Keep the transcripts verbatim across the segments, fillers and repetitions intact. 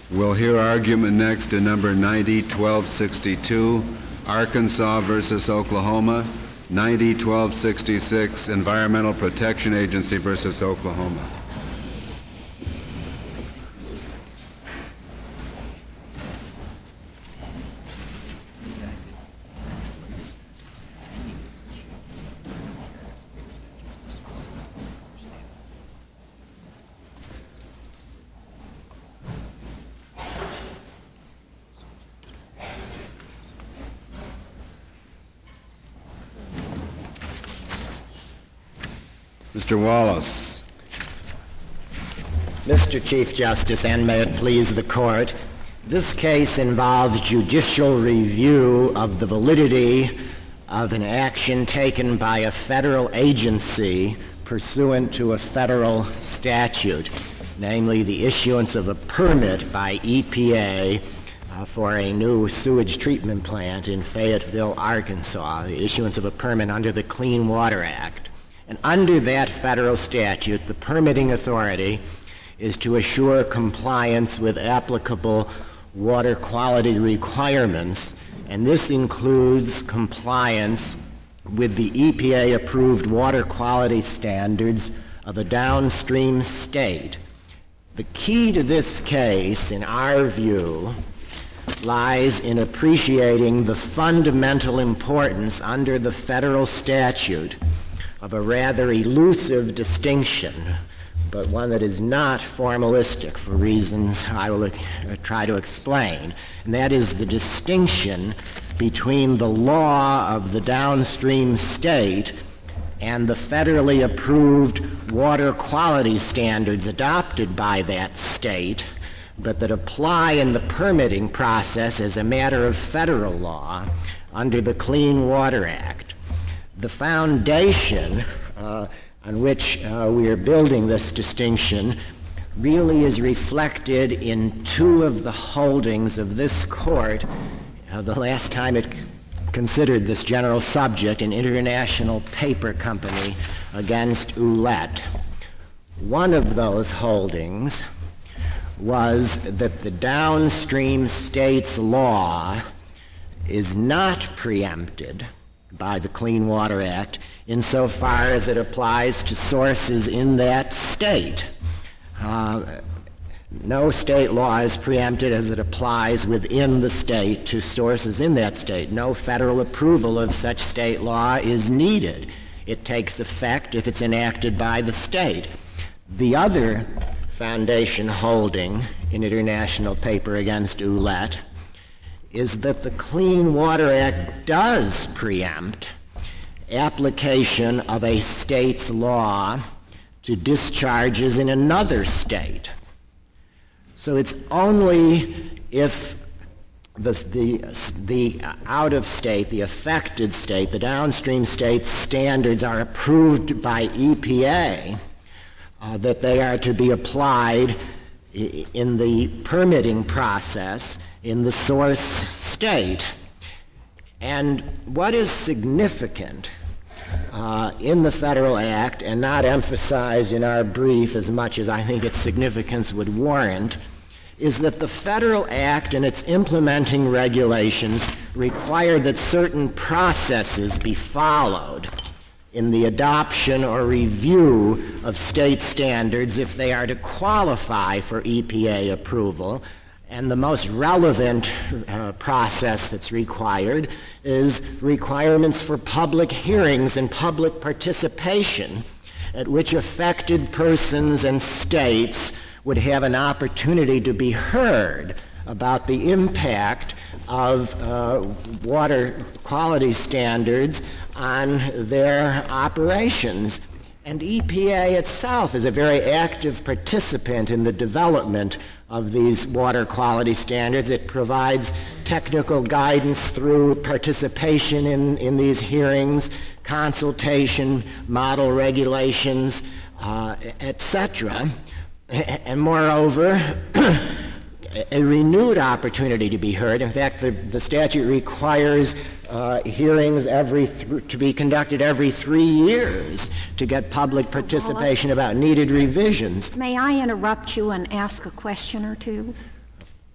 We'll hear argument next in number ninety twelve sixty-two, Arkansas versus Oklahoma, ninety twelve sixty-six, Environmental Protection Agency versus Oklahoma. Mister Wallace. Mister Chief Justice, and may it please the Court, this case involves judicial review of the validity of an action taken by a federal agency pursuant to a federal statute, namely the issuance of a permit by E P A uh, for a new sewage treatment plant in Fayetteville, Arkansas, the issuance of a permit under the Clean Water Act. And under that federal statute, the permitting authority is to assure compliance with applicable water quality requirements, and this includes compliance with the E P A-approved water quality standards of a downstream state. The key to this case, in our view, lies in appreciating the fundamental importance under the federal statute of a rather elusive distinction, but one that is not formalistic for reasons I will uh, try to explain, and that is the distinction between the law of the downstream state and the federally approved water quality standards adopted by that state, but that apply in the permitting process as a matter of federal law under the Clean Water Act. The foundation uh, on which uh, we are building this distinction really is reflected in two of the holdings of this court uh, the last time it c- considered this general subject, an International Paper Company against Ouellette. One of those holdings was that the downstream state's law is not preempted by the Clean Water Act insofar as it applies to sources in that state. Uh, no state law is preempted as it applies within the state to sources in that state. No federal approval of such state law is needed. It takes effect if it's enacted by the state. The other foundation holding in International Paper against Ouellette is that the Clean Water Act does preempt application of a state's law to discharges in another state. So it's only if the, the, the out-of-state, the affected state, the downstream state's standards are approved by E P A uh, that they are to be applied I- in the permitting process in the source state. And what is significant uh, in the Federal Act, and not emphasized in our brief as much as I think its significance would warrant, is that the Federal Act and its implementing regulations require that certain processes be followed in the adoption or review of state standards if they are to qualify for E P A approval. And the most relevant uh, process that's required is requirements for public hearings and public participation at which affected persons and states would have an opportunity to be heard about the impact of uh, water quality standards on their operations. And E P A itself is a very active participant in the development of these water quality standards. It provides technical guidance through participation in, in these hearings, consultation, model regulations, uh, et cetera. And moreover, a renewed opportunity to be heard. In fact, the, the statute requires uh, hearings every th- to be conducted every three years to get public Mister participation Wallace, about needed revisions. May I interrupt you and ask a question or two?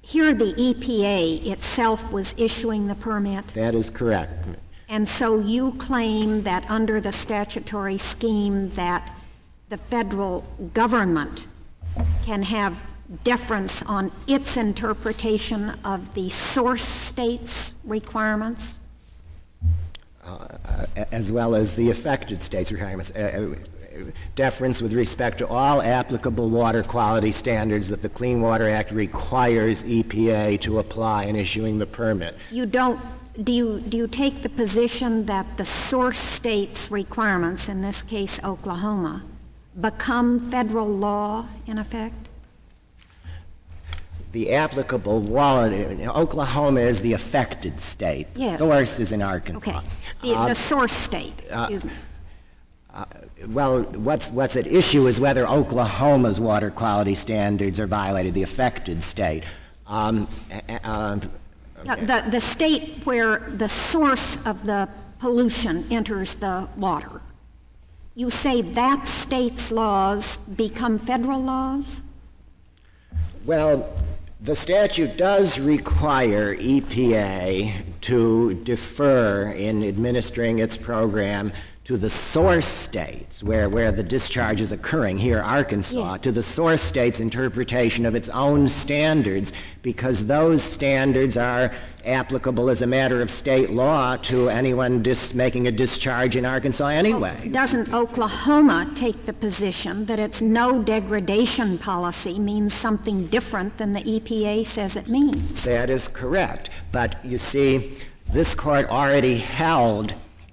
here the E P A itself was issuing the permit, That is correct. and so you claim that under the statutory scheme that the federal government can have deference on its interpretation of the source state's requirements? Uh, as well as the affected states' requirements. Uh, deference with respect to all applicable water quality standards that the Clean Water Act requires E P A to apply in issuing the permit. You don't, do you, do you take the position that the source state's requirements, in this case Oklahoma, become federal law in effect? The applicable water, Oklahoma is the affected state. The Yes. source is in Arkansas. Okay. The, Uh, the source state, excuse me. Well, what's, what's at issue is whether Oklahoma's water quality standards are violated, the affected state. Um, uh, The, the, the state where the source of the pollution enters the water. You say that state's laws become federal laws? Well, the statute does require E P A to defer in administering its program to the source states where, where the discharge is occurring, here Arkansas, Yes. to the source state's interpretation of its own standards, because those standards are applicable as a matter of state law to anyone dis- making a discharge in Arkansas anyway. Doesn't Oklahoma take the position that its no degradation policy means something different than the E P A says it means? That is correct. But you see, this court already held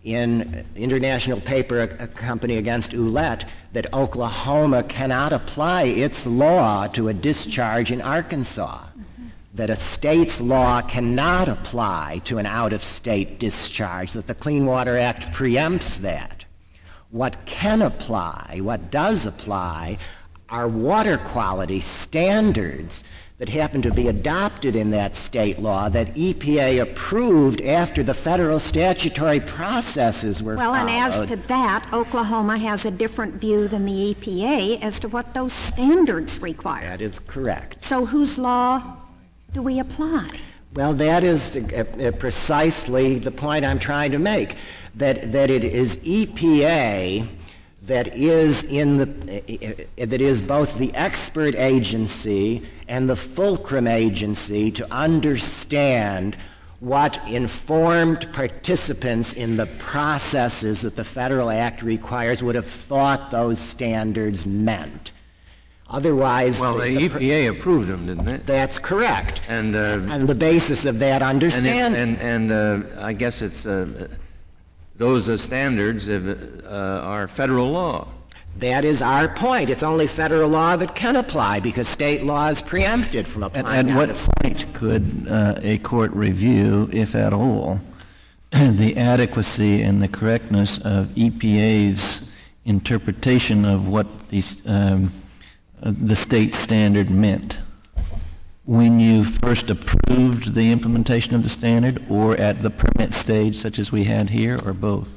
in International Paper Company against Ouellette that Oklahoma cannot apply its law to a discharge in Arkansas, mm-hmm. that a state's law cannot apply to an out-of-state discharge, that the Clean Water Act preempts that. What can apply, what does apply, are water quality standards that happen to be adopted in that state law that E P A approved after the federal statutory processes were Well, followed. and as to that, Oklahoma has a different view than the E P A as to what those standards require. That is correct. So whose law do we apply? Well, that is uh, uh, precisely the point I'm trying to make, that, that it is E P A that is in the uh, that is both the expert agency and the fulcrum agency to understand what informed participants in the processes that the Federal Act requires would have thought those standards meant. Otherwise, Well, the E P A approved them, didn't it? that's correct. And uh, On the basis of that and it, understanding. and, and uh, I guess it's uh, those uh, standards uh, are federal law. That is our point. It's only federal law that can apply because state law is preempted from applying. At, at out what of point could uh, a court review, if at all, the adequacy and the correctness of E P A's interpretation of what these, um, uh, the state standard meant? When you first approved the implementation of the standard, or at the permit stage such as we had here, or both?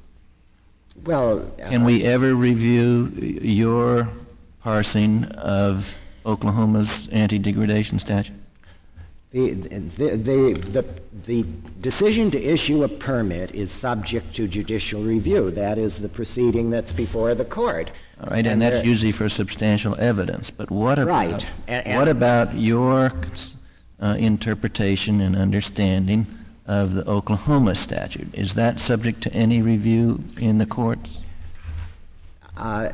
Well, uh, Can we ever review your parsing of Oklahoma's anti-degradation statute? the, the, the, the, the decision to issue a permit is subject to judicial review. That is the proceeding that's before the court. All right, and, And that's there- usually for substantial evidence. But what about Right. And- and- what about your uh, interpretation and understanding of the Oklahoma statute? Is that subject to any review in the courts? Uh,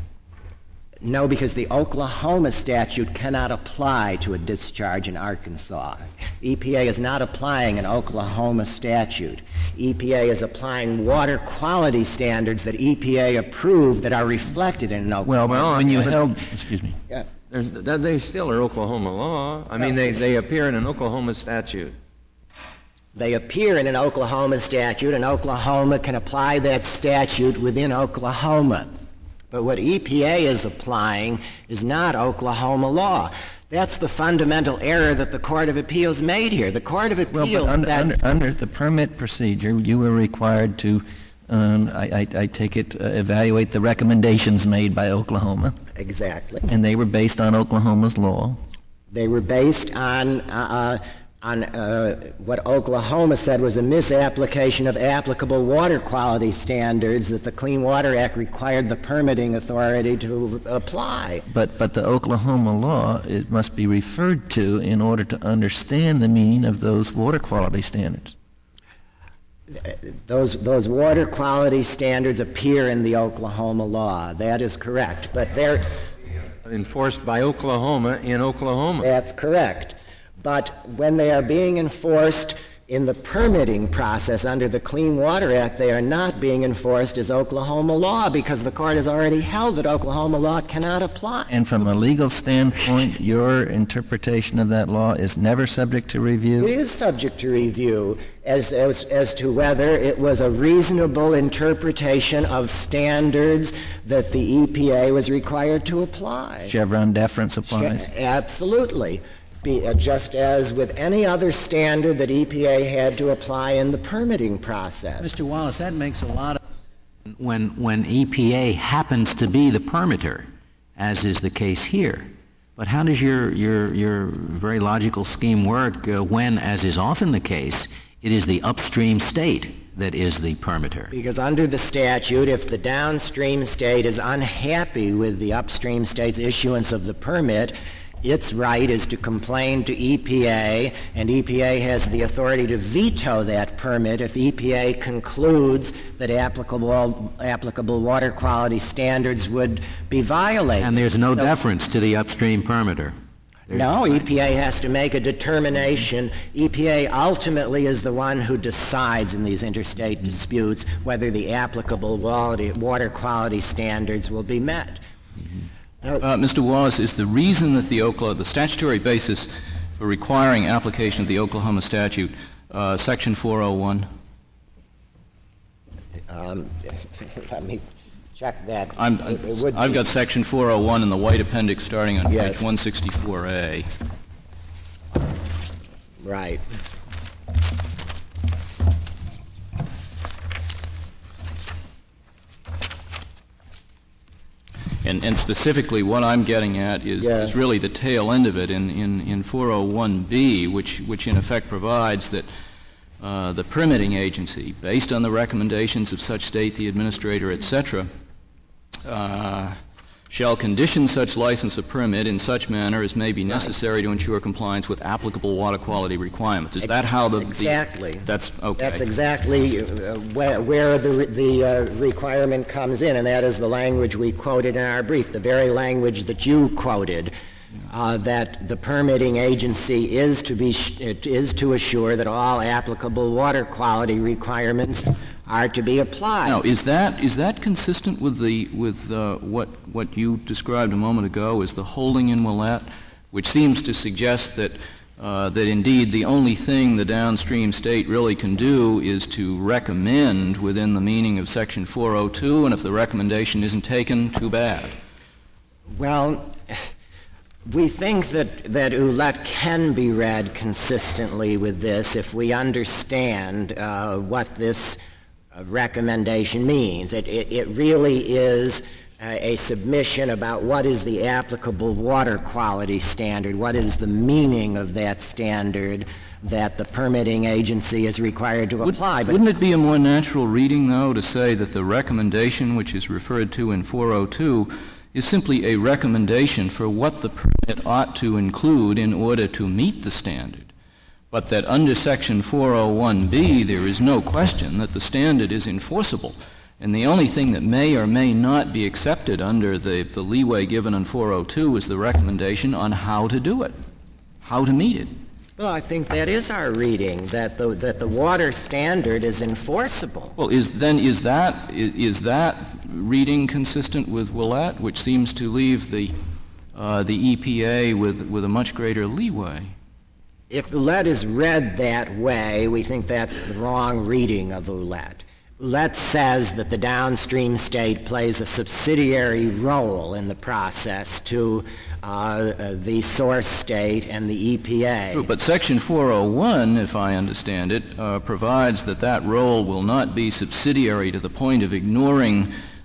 no, because the Oklahoma statute cannot apply to a discharge in Arkansas. E P A is not applying an Oklahoma statute. E P A is applying water quality standards that E P A approved that are reflected in an Oklahoma. Well, Well, when you but- held, excuse me, There's, that- they still are Oklahoma law. I mean, they, they appear in an Oklahoma statute. They appear in an Oklahoma statute, and Oklahoma can apply that statute within Oklahoma. But what E P A is applying is not Oklahoma law. That's the fundamental error that the Court of Appeals made here. The Court of well, Appeals but under, said... under, under the permit procedure, you were required to, um, I, I, I take it, uh, evaluate the recommendations made by Oklahoma, Exactly. and they were based on Oklahoma's law. They were based on uh, on uh, what Oklahoma said was a misapplication of applicable water quality standards that the Clean Water Act required the permitting authority to apply. But but the Oklahoma law, it must be referred to in order to understand the meaning of those water quality standards. Those those water quality standards appear in the Oklahoma law. That is correct. But they're Enforced by Oklahoma in Oklahoma. That's correct. But when they are being enforced in the permitting process under the Clean Water Act, they are not being enforced as Oklahoma law because the court has already held that Oklahoma law cannot apply. And from a legal standpoint, your interpretation of that law is never subject to review? It is subject to review as, as, as to whether it was a reasonable interpretation of standards that the E P A was required to apply. Chevron deference applies? Absolutely. Be, uh, just as with any other standard that E P A had to apply in the permitting process. Mister Wallace, that makes a lot of when when E P A happens to be the permitter, as is the case here. But how does your your your very logical scheme work uh, when, as is often the case, it is the upstream state that is the permitter? Because under the statute, if the downstream state is unhappy with the upstream state's issuance of the permit, its right is to complain to E P A, and E P A has the authority to veto that permit if E P A concludes that applicable applicable water quality standards would be violated. And there's no so, deference to the upstream permitter. There's no, E P A has to make a determination. E P A ultimately is the one who decides in these interstate mm-hmm. disputes whether the applicable quality, water quality standards will be met. Mm-hmm. Uh, Mister Wallace, is the reason that the Oklahoma, the statutory basis for requiring application of the Oklahoma statute, uh, Section four oh one? Um, let me check that. I'm, it, it would I've be. got Section four oh one in the white appendix starting on yes. page one sixty-four A. Right. And, and specifically what I'm getting at is, yes. is really the tail end of it in, in, in four oh one B, which, which in effect provides that uh, the permitting agency, based on the recommendations of such state, the administrator, et cetera, uh, shall condition such license or permit in such manner as may be necessary right. to ensure compliance with applicable water quality requirements. Is that how the... Exactly. The, that's okay. That's exactly uh, where, where the, the uh, requirement comes in, and that is the language we quoted in our brief, the very language that you quoted, uh, that the permitting agency is to, be sh- is to assure that all applicable water quality requirements are to be applied. Now, is that is that consistent with the with uh, what what you described a moment ago as the holding in Willett, which seems to suggest that uh, that indeed the only thing the downstream state really can do is to recommend within the meaning of Section four oh two, and if the recommendation isn't taken, too bad. Well, we think that, that Ouellette can be read consistently with this if we understand uh, what this uh, recommendation means. It, it, it really is a, a submission about what is the applicable water quality standard, what is the meaning of that standard that the permitting agency is required to Would, apply. But wouldn't it be a more natural reading, though, to say that the recommendation which is referred to in four oh two is simply a recommendation for what the permit ought to include in order to meet the standard, but that under Section four oh one B there is no question that the standard is enforceable, and the only thing that may or may not be accepted under the, the leeway given in four oh two is the recommendation on how to do it, how to meet it. Well, I think that is our reading, that the, that the water standard is enforceable. Well, is then is that is, is that reading consistent with Willett, which seems to leave the uh, the E P A with with a much greater leeway? If Ouellette is read that way, we think that's the wrong reading of Ouellette. Ouellette says that the downstream state plays a subsidiary role in the process to uh, the source state and the E P A. But Section four oh one, if I understand it, uh, provides that that role will not be subsidiary to the point of ignoring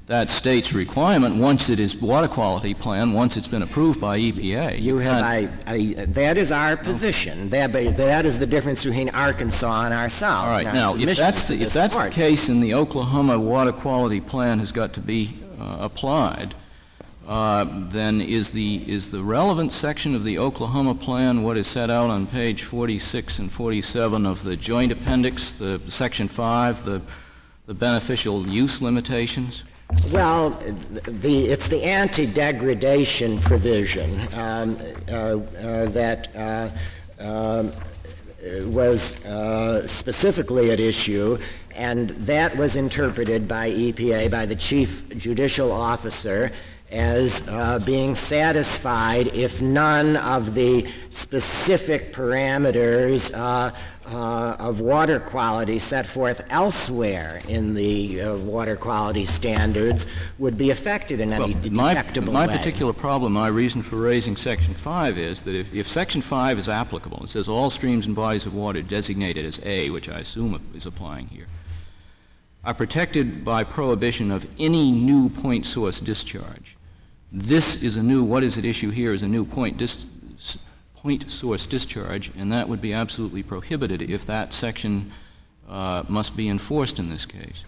that state's requirement once it is water quality plan, once it's been approved by E P A. You have, I, I, that is our position. That, that is the difference between Arkansas and ourselves. All right. Now, if that's the, if that's the case, and the Oklahoma water quality plan has got to be uh, applied, uh, then is the is the relevant section of the Oklahoma plan what is set out on page forty-six and forty-seven of the joint appendix, the section five, the the beneficial use limitations? Well, the, it's the anti-degradation provision um, uh, uh, that uh, uh, was uh, specifically at issue, and that was interpreted by E P A, by the chief judicial officer, as uh, being satisfied if none of the specific parameters uh, uh, of water quality set forth elsewhere in the uh, water quality standards would be affected in any well, detectable my, way. My particular problem, my reason for raising Section five is that if, if Section five is applicable, it says all streams and bodies of water designated as A, which I assume is applying here, are protected by prohibition of any new point source discharge. This is a new, what is at issue here is a new point, dis, point source discharge, and that would be absolutely prohibited if that section uh, must be enforced in this case.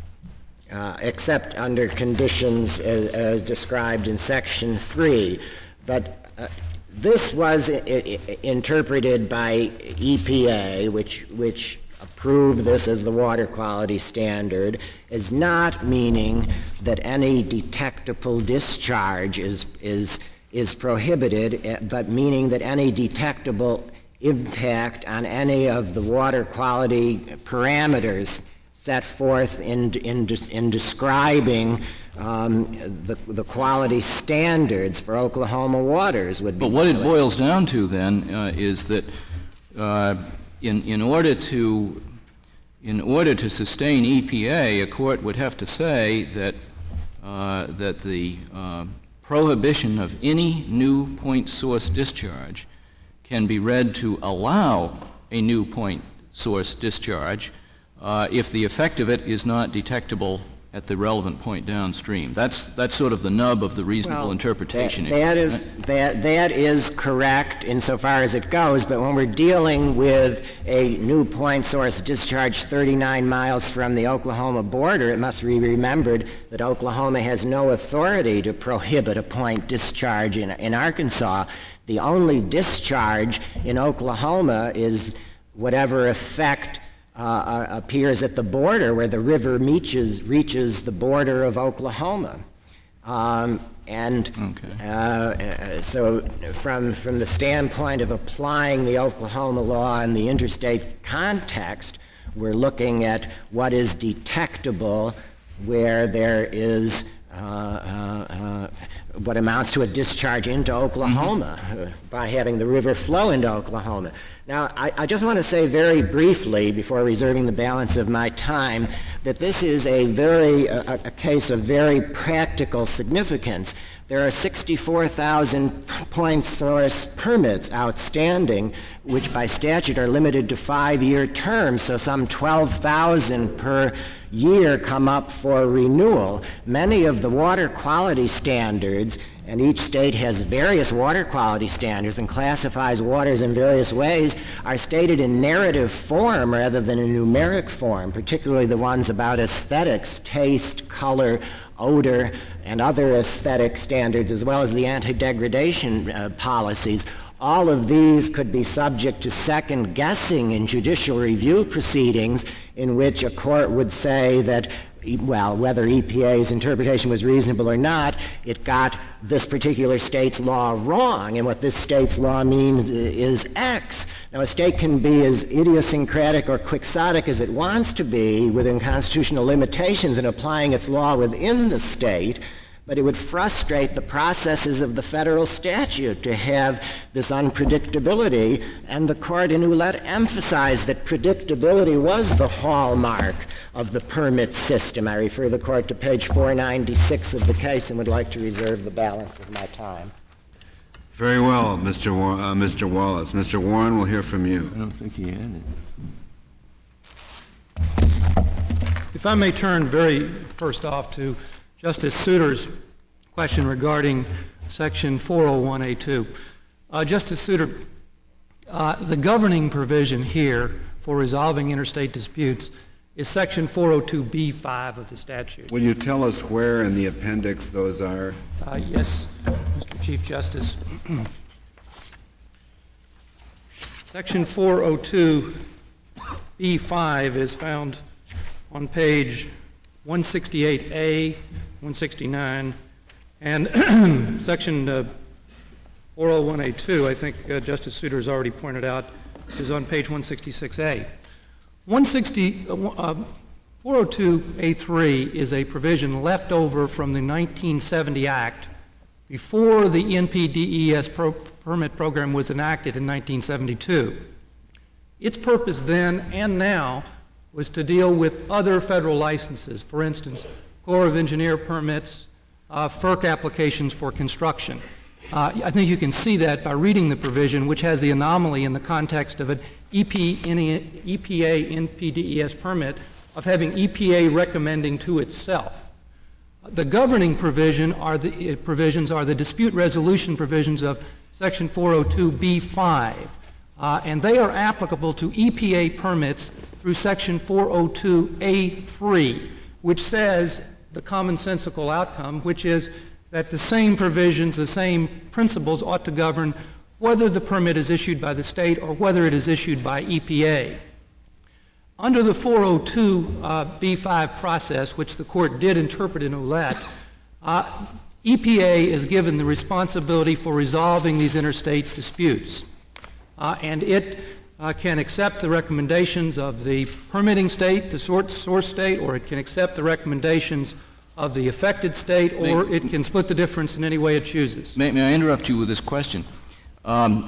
Uh, except under conditions as, as described in Section three. But uh, this was I- I- interpreted by E P A, which, which approved this as the water quality standard, as not meaning that any detectable discharge is, is, is prohibited, but meaning that any detectable impact on any of the water quality parameters set forth in, in, in describing um, the, the quality standards for Oklahoma waters would be. But what it boils down to then uh, is that uh, in, in order to in order to sustain E P A, a court would have to say that uh, that the uh, prohibition of any new point source discharge can be read to allow a new point source discharge uh, if the effect of it is not detectable at the relevant point downstream. That's that's sort of the nub of the reasonable well, interpretation. That, that is that that is correct insofar as it goes, but when we're dealing with a new point source discharge thirty-nine miles from the Oklahoma border, it must be remembered that Oklahoma has no authority to prohibit a point discharge in, in Arkansas. The only discharge in Oklahoma is whatever effect Uh, uh, appears at the border where the river reaches, reaches the border of Oklahoma. Um, and okay. uh, uh, so from, from the standpoint of applying the Oklahoma law in the interstate context, we're looking at what is detectable where there is uh, uh, uh, what amounts to a discharge into Oklahoma mm-hmm. uh, by having the river flow into Oklahoma. Now, I, I just want to say very briefly, before reserving the balance of my time, that this is a very a, a case of very practical significance. There are sixty-four thousand point source permits outstanding, which by statute are limited to five-year terms, so some twelve thousand per year come up for renewal. Many of the water quality standards, and each state has various water quality standards and classifies waters in various ways, are stated in narrative form rather than in numeric form, particularly the ones about aesthetics, taste, color, odor, and other aesthetic standards, as well as the anti-degradation uh, policies. All of these could be subject to second guessing in judicial review proceedings in which a court would say that, well, whether E P A's interpretation was reasonable or not, it got this particular state's law wrong, and what this state's law means is X. Now, a state can be as idiosyncratic or quixotic as it wants to be within constitutional limitations in applying its law within the state, but it would frustrate the processes of the federal statute to have this unpredictability, and the court in Ouellette emphasized that predictability was the hallmark of the permit system. I refer the court to page four ninety-six of the case and would like to reserve the balance of my time. Very well, Mister War- uh, Mister Wallace. Mister Warren, we'll hear from you. I don't think he had it. If I may turn very first off to Justice Souter's question regarding Section four oh one A two. Uh, Justice Souter, uh, the governing provision here for resolving interstate disputes is Section four oh two B five of the statute. Will you tell us where in the appendix those are? Uh, yes, Mister Chief Justice. Section four oh two B five is found on page one sixty-eight A, one sixty-nine, and Section uh, four oh one A two, I think uh, Justice Souter has already pointed out, is on page one sixty-six A. one sixty, uh, four oh two A three is a provision left over from the nineteen seventy Act before the N P D E S pro- permit program was enacted in nineteen seventy-two. Its purpose then and now was to deal with other federal licenses, for instance, Corps of Engineer permits, uh, F E R C applications for construction. Uh, I think you can see that by reading the provision, which has the anomaly in the context of an E P A N P D E S permit of having E P A recommending to itself. The governing provision are the, uh, provisions are the dispute resolution provisions of Section four oh two B five, uh, and they are applicable to E P A permits through Section four oh two A three, which says the commonsensical outcome, which is that the same provisions, the same principles ought to govern whether the permit is issued by the state or whether it is issued by E P A. Under the four oh two B five process, which the court did interpret in OLET, uh, E P A is given the responsibility for resolving these interstate disputes. Uh, and it uh, can accept the recommendations of the permitting state, the source state, or it can accept the recommendations of the affected state, or may, it can split the difference in any way it chooses. May, may I interrupt you with this question? Um,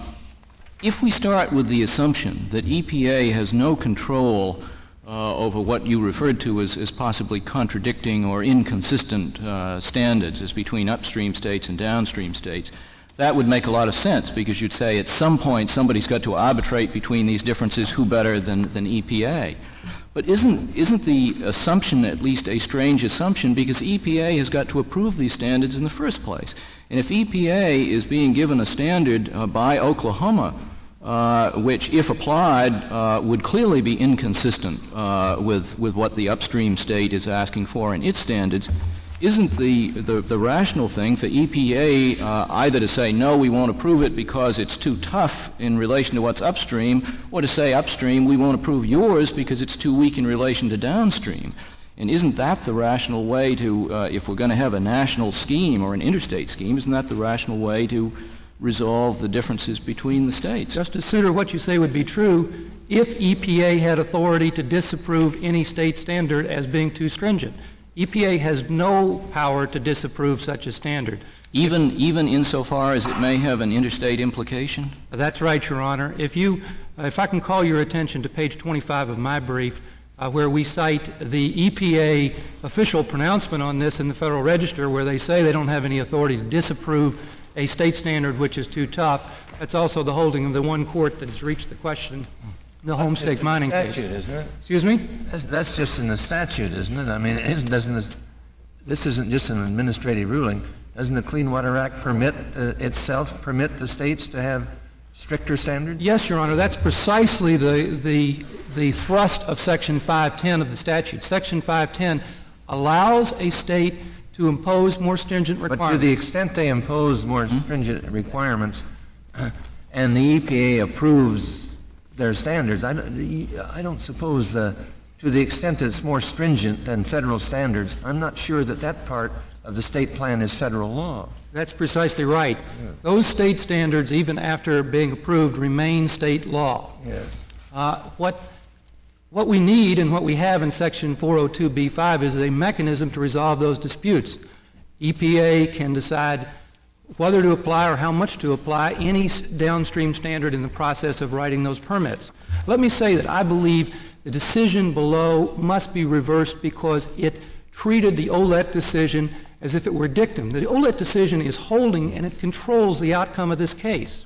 if we start with the assumption that E P A has no control uh, over what you referred to as, as possibly contradicting or inconsistent uh, standards as between upstream states and downstream states, that would make a lot of sense, because you'd say at some point somebody's got to arbitrate between these differences, who better than, than E P A. But isn't, isn't the assumption at least a strange assumption, because E P A has got to approve these standards in the first place? And if E P A is being given a standard uh, by Oklahoma, uh, which, if applied, uh, would clearly be inconsistent uh, with, with what the upstream state is asking for in its standards, isn't the, the, the rational thing for E P A uh, either to say, no, we won't approve it because it's too tough in relation to what's upstream, or to say upstream, we won't approve yours because it's too weak in relation to downstream? And isn't that the rational way to, uh, if we're going to have a national scheme or an interstate scheme, isn't that the rational way to resolve the differences between the states? Justice Souter, what you say would be true if E P A had authority to disapprove any state standard as being too stringent. E P A has no power to disapprove such a standard. Even, even insofar as it may have an interstate implication? That's right, Your Honor. If you, uh, if I can call your attention to page twenty-five of my brief, uh, where we cite the E P A official pronouncement on this in the Federal Register, where they say they don't have any authority to disapprove a state standard which is too tough. That's also the holding of the one court that has reached the question. The Homestake mining case. Statute, isn't it? Excuse me? That's, that's just in the statute, isn't it? I mean, it doesn't this, this isn't just an administrative ruling. Doesn't the Clean Water Act permit uh, itself permit the states to have stricter standards? Yes, Your Honor. That's precisely the the the thrust of Section five ten of the statute. Section five ten allows a state to impose more stringent requirements. But to the extent they impose more stringent requirements, and the E P A approves their standards, I don't, I don't suppose, uh, to the extent that it's more stringent than federal standards, I'm not sure that that part of the state plan is federal law. That's precisely right. Yeah. Those state standards, even after being approved, remain state law. Yes. Uh, what, what we need and what we have in Section four oh two B five is a mechanism to resolve those disputes. E P A can decide whether to apply or how much to apply any downstream standard in the process of writing those permits. Let me say that I believe the decision below must be reversed because it treated the OLET decision as if it were dictum. The OLET decision is holding and it controls the outcome of this case.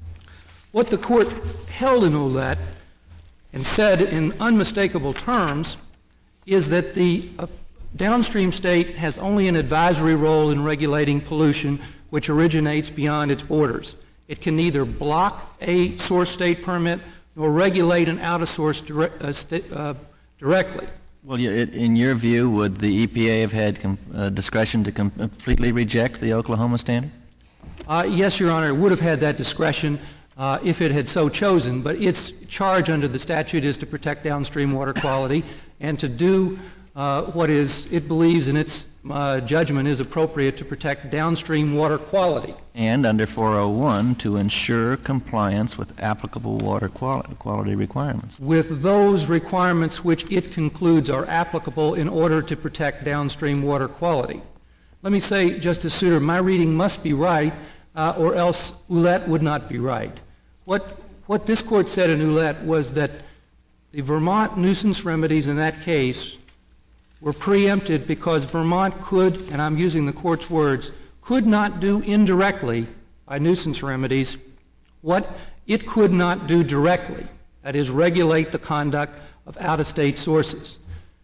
What the court held in OLET and said in unmistakable terms is that the uh, downstream state has only an advisory role in regulating pollution which originates beyond its borders. It can neither block a source state permit nor regulate an out-of-source dire- uh, sta- uh, directly. Well, you- it- in your view, would the E P A have had com- uh, discretion to com- completely reject the Oklahoma standard? Uh, yes, Your Honor, it would have had that discretion uh, if it had so chosen, but its charge under the statute is to protect downstream water quality and to do uh, what is it believes in its uh, judgment is appropriate to protect downstream water quality. And under four oh one, to ensure compliance with applicable water quali- quality requirements. With those requirements which it concludes are applicable in order to protect downstream water quality. Let me say, Justice Souter, my reading must be right, uh, or else Ouellette would not be right. What, what this court said in Ouellette was that the Vermont nuisance remedies in that case were preempted because Vermont could, and I'm using the court's words, could not do indirectly by nuisance remedies what it could not do directly, that is, regulate the conduct of out-of-state sources.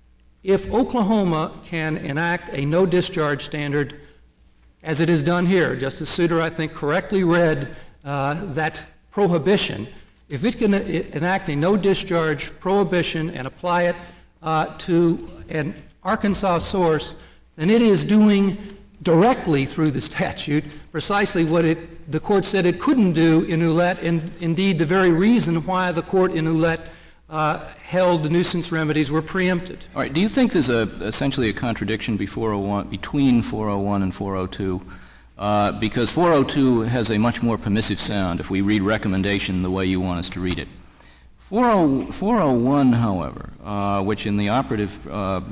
If Oklahoma can enact a no-discharge standard, as it is done here, Justice Souter, I think, correctly read uh, that prohibition, if it can enact a no-discharge prohibition and apply it uh, to an Arkansas source, then it is doing directly through the statute precisely what it, the court said it couldn't do in Ouellette, and indeed the very reason why the court in Ouellette uh, held the nuisance remedies were preempted. All right. Do you think there's a, essentially a contradiction before oh one, between four oh one and four oh two? Uh, because four oh two has a much more permissive sound if we read recommendation the way you want us to read it. four oh one, however, uh, which in the operative uh, uh,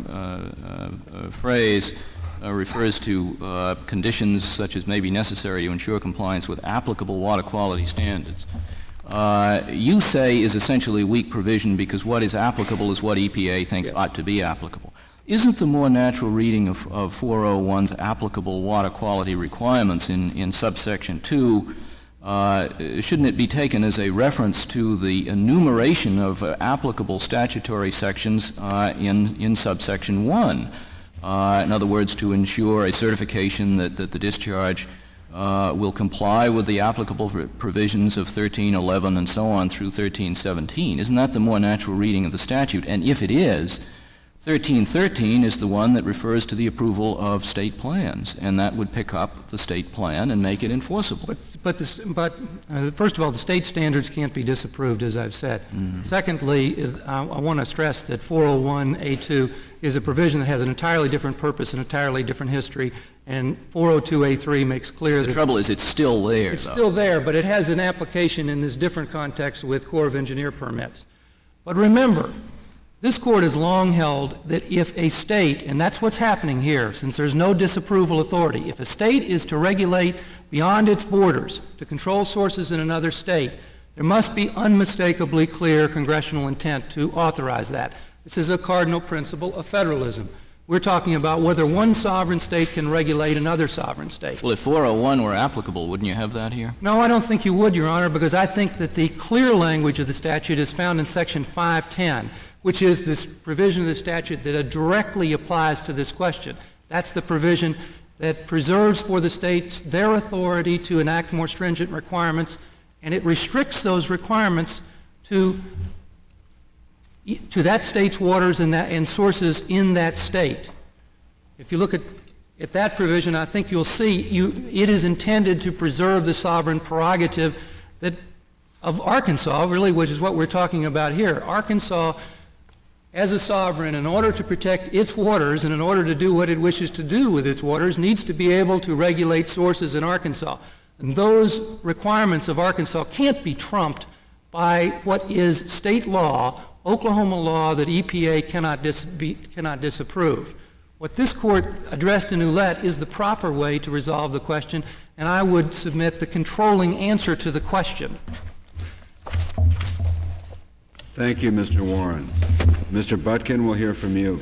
uh, phrase uh, refers to uh, conditions such as may be necessary to ensure compliance with applicable water quality standards, uh, you say is essentially weak provision because what is applicable is what E P A thinks yeah. ought to be applicable. Isn't the more natural reading of, of four oh one's applicable water quality requirements in, in subsection two Uh, shouldn't it be taken as a reference to the enumeration of uh, applicable statutory sections uh, in, in subsection one? Uh, in other words, to ensure a certification that, that the discharge uh, will comply with the applicable provisions of thirteen eleven and so on through thirteen seventeen. Isn't that the more natural reading of the statute? And if it is, thirteen thirteen is the one that refers to the approval of state plans, and that would pick up the state plan and make it enforceable. But, but, this, but uh, first of all, the state standards can't be disapproved, as I've said. Mm-hmm. Secondly, uh, I want to stress that four oh one A two is a provision that has an entirely different purpose, an entirely different history, and four oh two A three makes clear the that... The trouble is it's still there, It's though. still there, but it has an application in this different context with Corps of Engineer permits. But remember, this court has long held that if a state, and that's what's happening here, since there's no disapproval authority, if a state is to regulate beyond its borders, to control sources in another state, there must be unmistakably clear congressional intent to authorize that. This is a cardinal principle of federalism. We're talking about whether one sovereign state can regulate another sovereign state. Well, if four oh one were applicable, wouldn't you have that here? No, I don't think you would, Your Honor, because I think that the clear language of the statute is found in Section five ten, which is this provision of the statute that directly applies to this question. That's the provision that preserves for the states their authority to enact more stringent requirements, and it restricts those requirements to, to that state's waters and, that, and sources in that state. If you look at, at that provision, I think you'll see you, it is intended to preserve the sovereign prerogative that, of Arkansas, really, which is what we're talking about here. Arkansas, as a sovereign, in order to protect its waters and in order to do what it wishes to do with its waters, needs to be able to regulate sources in Arkansas. And those requirements of Arkansas can't be trumped by what is state law, Oklahoma law, that E P A cannot, dis- be, cannot disapprove. What this court addressed in Ouellette is the proper way to resolve the question, and I would submit the controlling answer to the question. Thank you, Mister Warren. Mister Butkin, we'll hear from you.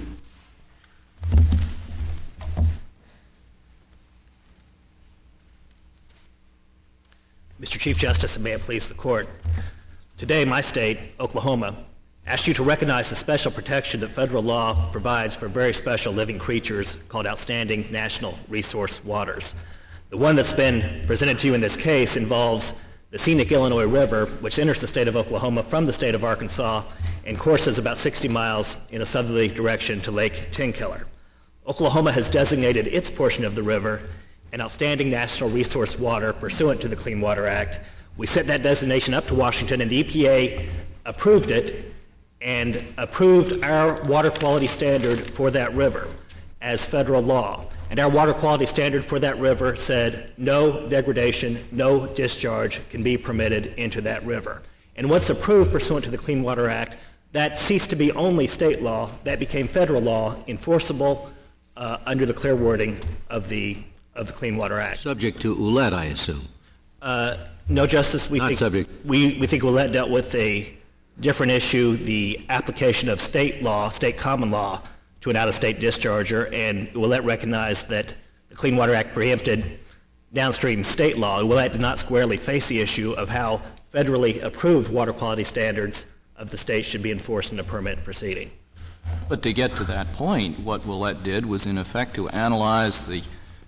Mister Chief Justice, and may it please the Court, today my state, Oklahoma, asks you to recognize the special protection that federal law provides for very special living creatures called outstanding national resource waters. The one that's been presented to you in this case involves the scenic Illinois River, which enters the state of Oklahoma from the state of Arkansas and courses about sixty miles in a southerly direction to Lake Tenkiller. Oklahoma has designated its portion of the river an outstanding national resource water pursuant to the Clean Water Act. We sent that designation up to Washington, and the E P A approved it and approved our water quality standard for that river as federal law. And our water quality standard for that river said no degradation, no discharge can be permitted into that river. And once approved pursuant to the Clean Water Act, that ceased to be only state law. That became federal law, enforceable uh, under the clear wording of the of the Clean Water Act. Subject to U L E T, I assume. Uh, no, Justice. We Not think subject. we we think U L E T dealt with a different issue: the application of state law, state common law, to an out-of-state discharger, and U L E T recognized that the Clean Water Act preempted downstream state law. U L E T did not squarely face the issue of how federally approved water quality standards of the state should be enforced in a permit proceeding. But to get to that point, what U L E T did was, in effect, to analyze the,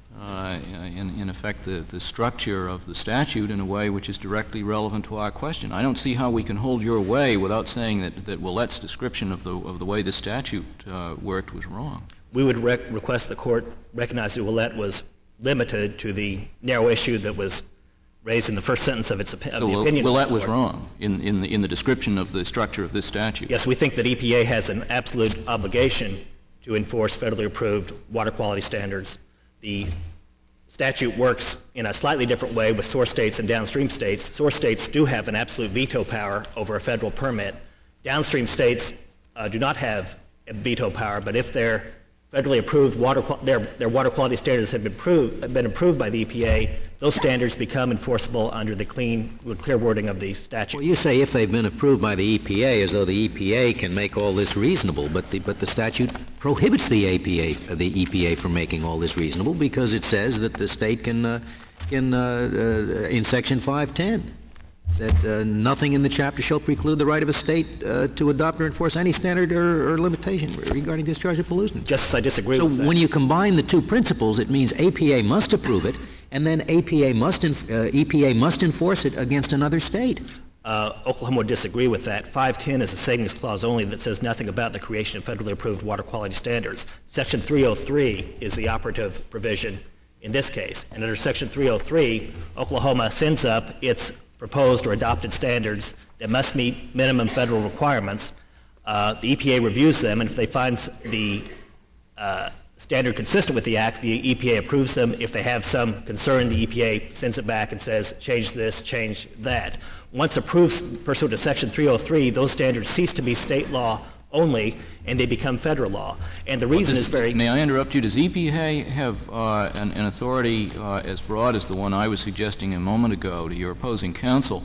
uh, in, in effect, the, the structure of the statute in a way which is directly relevant to our question. I don't see how we can hold your way without saying that, that U L E T's description of the, of the way the statute uh, worked was wrong. We would rec- request the court recognize that U L E T was limited to the narrow issue that was raised in the first sentence of its opi- of So the opinion. U L E T was wrong in, in, the, in the description of the structure of this statute. Yes, we think that E P A has an absolute obligation to enforce federally approved water quality standards. The statute works in a slightly different way with source states and downstream states. Source states do have an absolute veto power over a federal permit. Downstream states uh, do not have a veto power, but if their federally approved water their, their water quality standards have been, approved, have been approved by the E P A, those standards become enforceable under the clean, clear wording of the statute. Well, you say if they've been approved by the E P A, as though the E P A can make all this reasonable, but the, but the statute prohibits the A P A, the E P A from making all this reasonable because it says that the state can, uh, can uh, uh, in Section five ten, that uh, nothing in the chapter shall preclude the right of a state uh, to adopt or enforce any standard or, or limitation regarding discharge of pollutants. Justice, I disagree so with that. So when you combine the two principles, it means A P A must approve it, and then A P A must enf- uh, E P A must enforce it against another state. Uh, Oklahoma would disagree with that. five ten is a savings clause only that says nothing about the creation of federally approved water quality standards. Section three oh three is the operative provision in this case. And under Section three oh three, Oklahoma sends up its proposed or adopted standards that must meet minimum federal requirements. Uh, the E P A reviews them, and if they find the uh, standard consistent with the Act, the E P A approves them. If they have some concern, the E P A sends it back and says, change this, change that. Once approved pursuant to Section three oh three, those standards cease to be state law only, and they become federal law. And the reason well, is very... May I interrupt you? Does E P A have uh, an, an authority uh, as broad as the one I was suggesting a moment ago to your opposing counsel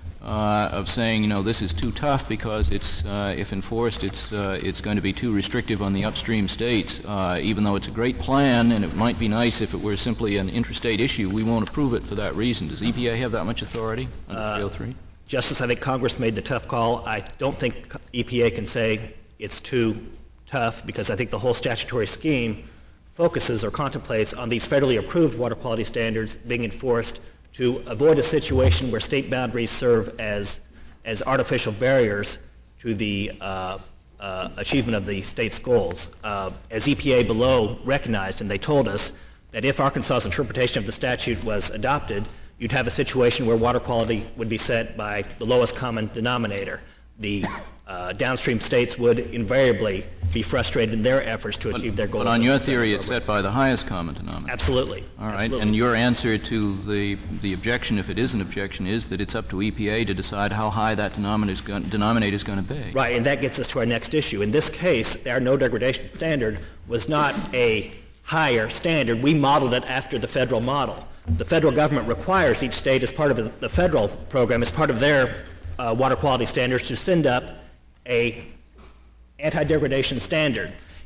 uh, of saying, you know, this is too tough because it's, uh, if enforced, it's, uh, it's going to be too restrictive on the upstream states, uh, even though it's a great plan and it might be nice if it were simply an interstate issue, we won't approve it for that reason. Does E P A have that much authority under uh, three oh three? Justice, I think Congress made the tough call. I don't think E P A can say it's too tough because I think the whole statutory scheme focuses or contemplates on these federally approved water quality standards being enforced to avoid a situation where state boundaries serve as, as artificial barriers to the uh, uh, achievement of the state's goals. Uh, as E P A below recognized, and they told us that if Arkansas's interpretation of the statute was adopted, you'd have a situation where water quality would be set by the lowest common denominator. The uh, downstream states would invariably be frustrated in their efforts to but, achieve their goals. But on your theory, it's set by the highest common denominator. Absolutely. All right. Absolutely. And your answer to the, the objection, if it is an objection, is that it's up to E P A to decide how high that denominator is going, denominator is going to be. Right, and that gets us to our next issue. In this case, our no degradation standard was not a higher standard. We modeled it after the federal model. The federal government requires each state, as part of the federal program, as part of their uh, water quality standards, to send up a anti-degradation standard.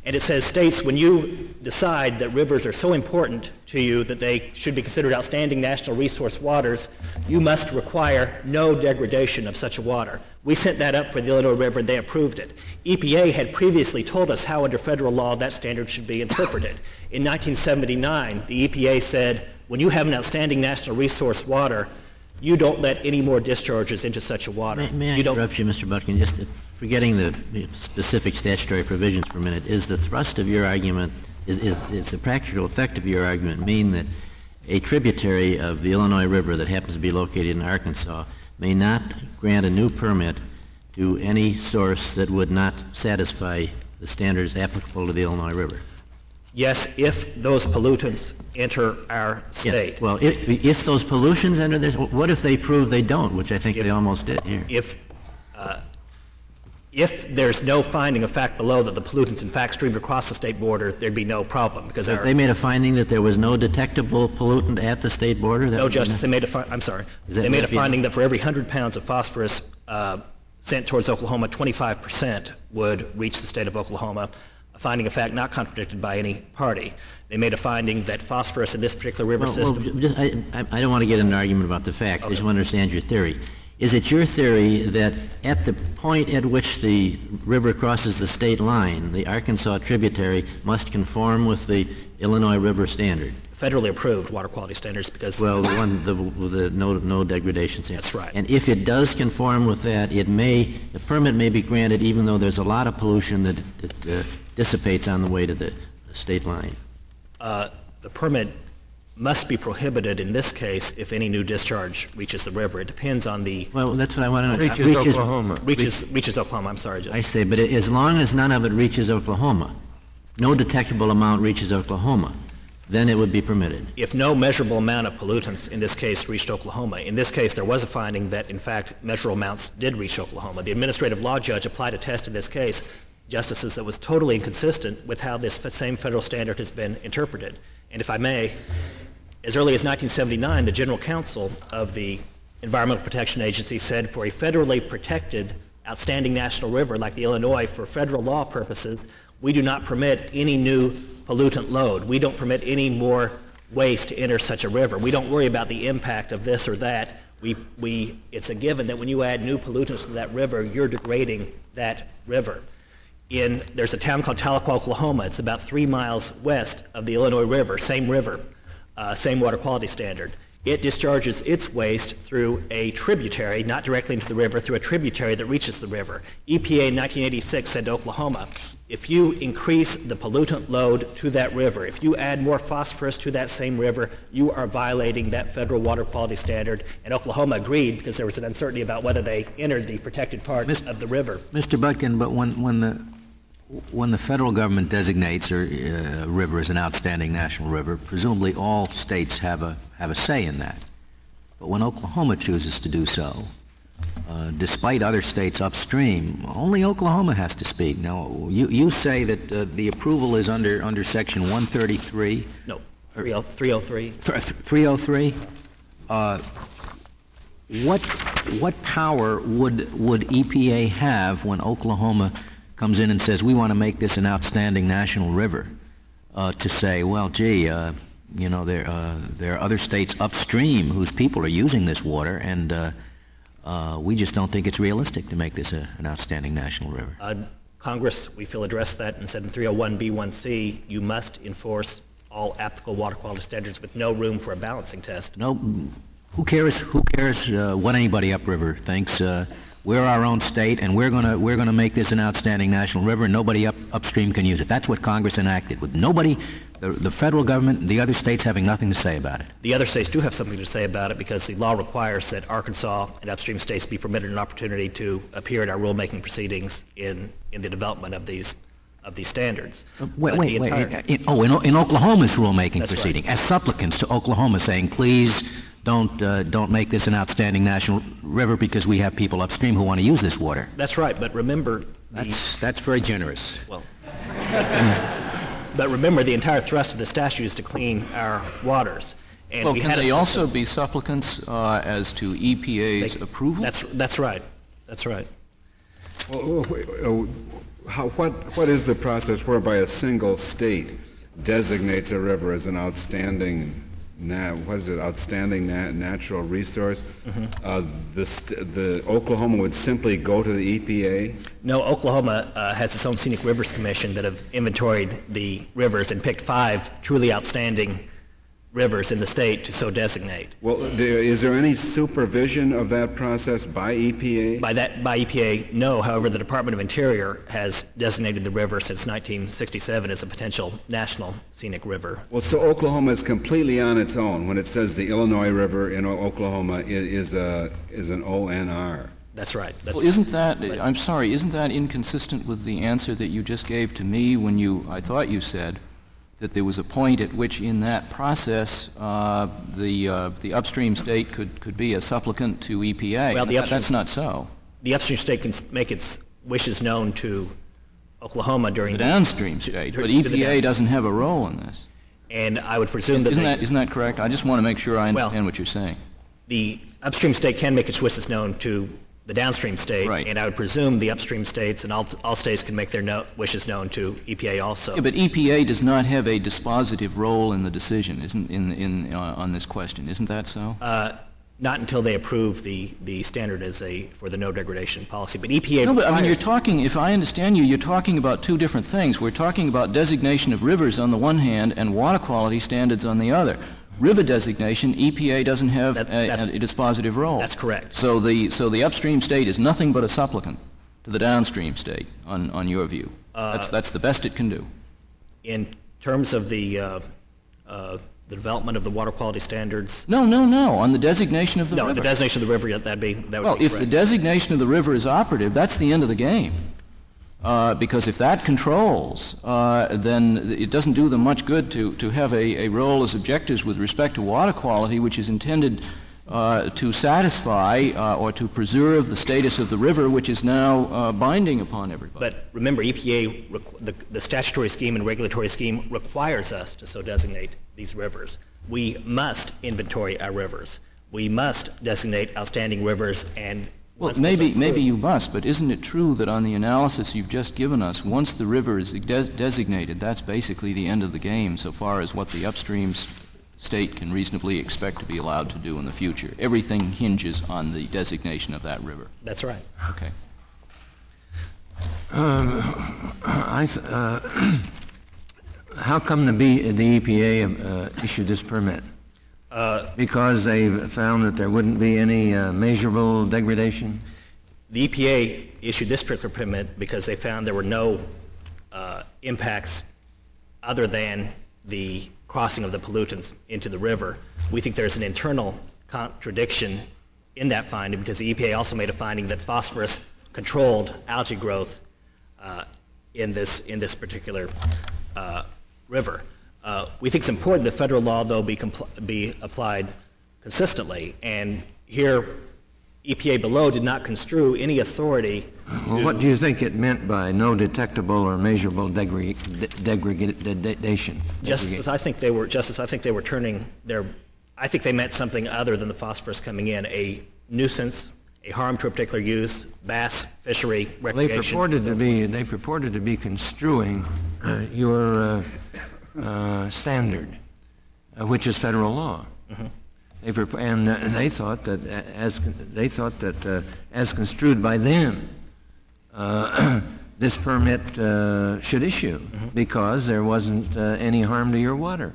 And it says, states, when you decide that rivers are so important to you that they should be considered outstanding national resource waters, you must require no degradation of such a water. We sent that up for the Illinois River, and they approved it. E P A had previously told us how under federal law that standard should be interpreted. In nineteen seventy-nine, the E P A said, when you have an outstanding national resource water, you don't let any more discharges into such a water. May, may I you don't, interrupt you, Mister Butkin? Just forgetting the specific statutory provisions for a minute, is the thrust of your argument, is, is, is the practical effect of your argument mean that a tributary of the Illinois River that happens to be located in Arkansas may not grant a new permit to any source that would not satisfy the standards applicable to the Illinois River? Yes, if those pollutants enter our state. Yeah. Well, if, if those pollutions enter this, what if they prove they don't, which I think if, they almost did here? If, uh, if there's no finding of fact below that the pollutants in fact streamed across the state border, there'd be no problem. Because if they made a finding that there was no detectable pollutant at the state border? That no, Justice, they made a, fi- I'm sorry. They made a finding that for every one hundred pounds of phosphorus uh, sent towards Oklahoma, twenty-five percent would reach the state of Oklahoma. A finding of fact not contradicted by any party. They made a finding that phosphorus in this particular river well, system... Well, just, I, I don't want to get into an argument about the facts. Okay. I just want to understand your theory. Is it your theory that at the point at which the river crosses the state line, the Arkansas tributary must conform with the Illinois River standard? Federally approved water quality standards, because... Well, the one, the, the no, no degradation standard. That's right. And if it does conform with that, it may, the permit may be granted even though there's a lot of pollution that, that uh, dissipates on the way to the state line. Uh, the permit must be prohibited in this case if any new discharge reaches the river. It depends on the... Well, that's what I want to know. Reaches, reaches Oklahoma. Reaches, Reach, reaches Oklahoma, I'm sorry, Judge. I say, but as long as none of it reaches Oklahoma, no detectable amount reaches Oklahoma, then it would be permitted. If no measurable amount of pollutants in this case reached Oklahoma, in this case there was a finding that in fact measurable amounts did reach Oklahoma. The administrative law judge applied a test in this case, Justices, that was totally inconsistent with how this same federal standard has been interpreted. And if I may, as early as nineteen seventy-nine, the General Counsel of the Environmental Protection Agency said for a federally protected outstanding national river like the Illinois, for federal law purposes, we do not permit any new pollutant load. We don't permit any more waste to enter such a river. We don't worry about the impact of this or that. We, we, it's a given that when you add new pollutants to that river, you're degrading that river. In, there's a town called Tahlequah, Oklahoma. It's about three miles west of the Illinois River, same river, uh, same water quality standard. It discharges its waste through a tributary, not directly into the river, through a tributary that reaches the river. E P A in nineteen eighty-six said to Oklahoma, if you increase the pollutant load to that river, if you add more phosphorus to that same river, you are violating that federal water quality standard. And Oklahoma agreed because there was an uncertainty about whether they entered the protected part Mister of the river. Mister Butkin, but when, when the when the federal government designates a uh, river as an outstanding national river, presumably all states have a have a say in that. But when Oklahoma chooses to do so, uh, despite other states upstream, only Oklahoma has to speak. Now, you, you say that uh, the approval is under under Section one thirty-three? No, three oh three. three oh three? Uh, what what power would would E P A have when Oklahoma comes in and says, we want to make this an outstanding national river, uh, to say, well, gee, uh, you know, there, uh, there are other states upstream whose people are using this water, and uh, uh, we just don't think it's realistic to make this a, an outstanding national river. Uh, Congress, we feel, addressed that and said in three oh one B one C, you must enforce all applicable water quality standards with no room for a balancing test. No, who cares, who cares uh, what anybody upriver thinks? Uh, We're our own state, and we're going to we're going to make this an outstanding national river, and nobody up, upstream can use it. That's what Congress enacted, with nobody, the, the federal government, and the other states having nothing to say about it. The other states do have something to say about it because the law requires that Arkansas and upstream states be permitted an opportunity to appear in our rulemaking proceedings in, in the development of these of these standards. Uh, wait, wait, entire, wait. In, oh, in, in Oklahoma's rulemaking proceeding, right. As supplicants to Oklahoma saying, please, Don't uh, don't make this an outstanding national river because we have people upstream who want to use this water. That's right, but remember... The, that's, that's very generous. Well, but remember, the entire thrust of the statute is to clean our waters. And well, we can had they a also be supplicants uh, as to E P A's they, approval? That's, that's right. That's right. Well, how, what, what is the process whereby a single state designates a river as an outstanding, na- what is it, outstanding na- natural resource? Mm-hmm. Uh, the, st- the Oklahoma would simply go to the E P A? No, Oklahoma uh, has its own Scenic Rivers Commission that have inventoried the rivers and picked five truly outstanding rivers in the state to so designate. Well, is there any supervision of that process by E P A? By that, by E P A, no. However, the Department of Interior has designated the river since nineteen sixty-seven as a potential national scenic river. Well, so Oklahoma is completely on its own when it says the Illinois River in o- Oklahoma is, is a is an O N R. That's right. That's Well, isn't that, I'm sorry, isn't that inconsistent with the answer that you just gave to me when you, I thought you said, that there was a point at which in that process uh, the uh, the upstream state could, could be a supplicant to E P A. Well, the upstream, that's not so. The upstream state can make its wishes known to Oklahoma during the the downstream state, but E P A doesn't have a role in this. And I would presume that isn't they, that isn't that correct? I just want to make sure I understand well, what you're saying. The upstream state can make its wishes known to the downstream state, right. And I would presume the upstream states and all, all states can make their no, wishes known to E P A also. Yeah, but E P A does not have a dispositive role in the decision, isn't in in uh, on this question, isn't that so? Uh, not until they approve the, the standard as a for the no degradation policy. But E P A no, but requires, I mean, you're talking. If I understand you, you're talking about two different things. We're talking about designation of rivers on the one hand and water quality standards on the other. River designation, E P A doesn't have That- a, a dispositive role. That's correct. So the so the upstream state is nothing but a supplicant to the downstream state, on, on your view. Uh, that's that's the best it can do. In terms of the uh, uh, the development of the water quality standards. No, no, no. On the designation of the no, river. the designation of the river, that'd be that would well, be if correct. the designation of the river is operative, that's the end of the game. Uh, because if that controls, uh, then it doesn't do them much good to, to have a, a role as objectives with respect to water quality, which is intended uh, to satisfy uh, or to preserve the status of the river, which is now uh, binding upon everybody. But remember, E P A, requ- the, the statutory scheme and regulatory scheme requires us to so designate these rivers. We must inventory our rivers. We must designate outstanding rivers and Well, maybe maybe you must, but isn't it true that on the analysis you've just given us, once the river is de- designated, that's basically the end of the game so far as what the upstream s- state can reasonably expect to be allowed to do in the future? Everything hinges on the designation of that river. That's right. Okay. Um, I th- uh, how come the, B- the E P A uh, issued this permit? Uh, because they found that there wouldn't be any uh, measurable degradation? The E P A issued this particular permit because they found there were no uh, impacts other than the crossing of the pollutants into the river. We think there's an internal contradiction in that finding because the E P A also made a finding that phosphorus controlled algae growth uh, in this in this particular uh, river. Uh, we think it's important that federal law, though, be, compl- be applied consistently. And here, E P A below did not construe any authority. Well, what do you think it meant by no detectable or measurable degra- de- degradation? Just as I think they were, just as I think they were turning their, I think they meant something other than the phosphorus coming in, a nuisance, a harm to a particular use, bass fishery, recreation. They purported to be. They purported to be construing uh, your. Uh, Uh, standard, uh, which is federal law. Mm-hmm. They purpo- and uh, they thought that uh, as con- they thought that uh, as construed by them, uh, this permit uh, should issue mm-hmm. because there wasn't uh, any harm to your water.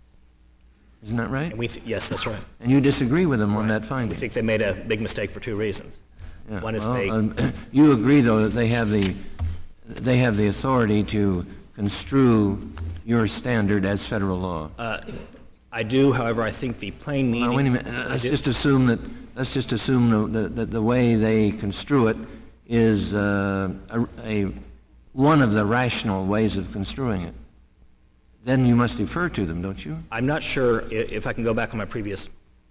Isn't that right? And we th- yes, that's right. And you disagree with them right. on that finding? We think they made a big mistake for two reasons. Yeah. One is well, they. Um, you agree, though, that they have the they have the authority to construe your standard as federal law. Uh, I do, however, I think the plain meaning. Well, wait a minute. Let's just assume that. Let's just assume that the, the way they construe it is uh, a, a one of the rational ways of construing it. Then you must defer to them, don't you? I'm not sure if, if I can go back on my previous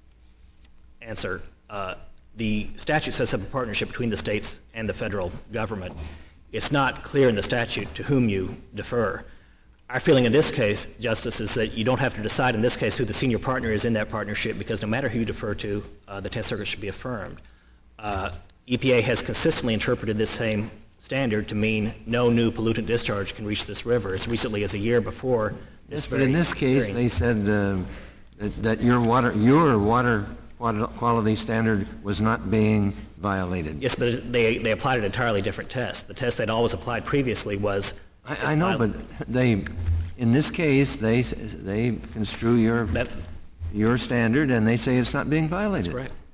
answer. Uh, the statute sets up a partnership between the states and the federal government. It's not clear in the statute to whom you defer. Our feeling in this case, Justice, is that you don't have to decide in this case who the senior partner is in that partnership because no matter who you defer to, uh, the Tenth Circuit should be affirmed. Uh, E P A has consistently interpreted this same standard to mean no new pollutant discharge can reach this river as recently as a year before this Yes, but very in this case, hearing. they said uh, that, that your water, your water quali- quality standard was not being violated. Yes, but they, they applied an entirely different test. The test they'd always applied previously was... I, it's I know, viol- but they, in this case, they s- they construe your That, your standard and they say it's not being violated. that's correct.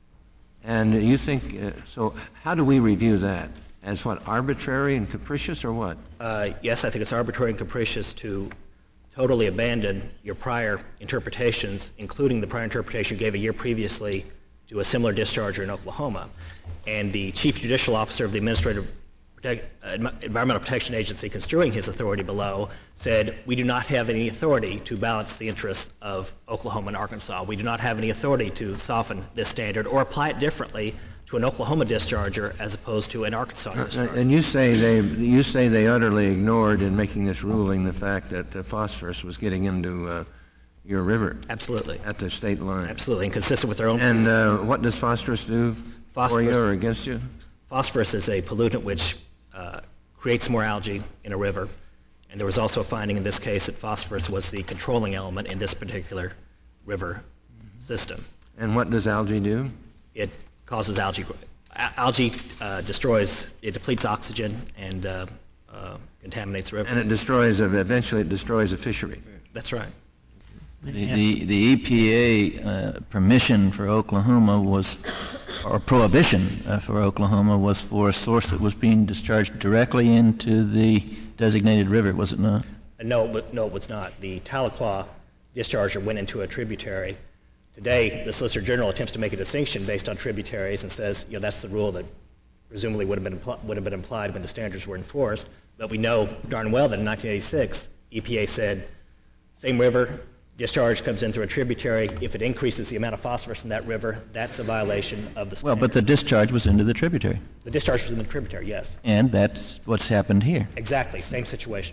And you think uh, so? How do we review that? As what, arbitrary and capricious, or what? Uh, yes, I think it's arbitrary and capricious to totally abandon your prior interpretations, including the prior interpretation you gave a year previously to a similar discharger in Oklahoma. And the Chief Judicial Officer of the Administrative Protect, uh, Environmental Protection Agency, construing his authority below, said, we do not have any authority to balance the interests of Oklahoma and Arkansas. We do not have any authority to soften this standard or apply it differently to an Oklahoma discharger as opposed to an Arkansas Uh, discharger. and you say they you say they utterly ignored in making this ruling the fact that uh, phosphorus was getting into uh, your river Absolutely. at the state line. Absolutely, inconsistent with their own... And uh, what does phosphorus do for you Phosphorus- or against you? Phosphorus is a pollutant which uh, creates more algae in a river, and there was also a finding in this case that phosphorus was the controlling element in this particular river system. And what does algae do? It causes algae growth. Al- Algae uh, destroys, it depletes oxygen and uh, uh, contaminates rivers. And it destroys, a, eventually it destroys a fishery. That's right. The, the, the E P A uh, permission for Oklahoma was, or prohibition uh, for Oklahoma was for a source that was being discharged directly into the designated river, was it not? Uh, No, but no, it was not. The Tahlequah discharger went into a tributary. Today, the Solicitor General attempts to make a distinction based on tributaries and says, you know, that's the rule that presumably would have been impl- would have been implied when the standards were enforced. But we know darn well that in nineteen eighty-six, E P A said, same river, discharge comes in through a tributary. If it increases the amount of phosphorus in that river, that's a violation of the standard. Well, but the discharge was into the tributary, The discharge was in the tributary, yes. and that's what's happened here. Exactly, same situation.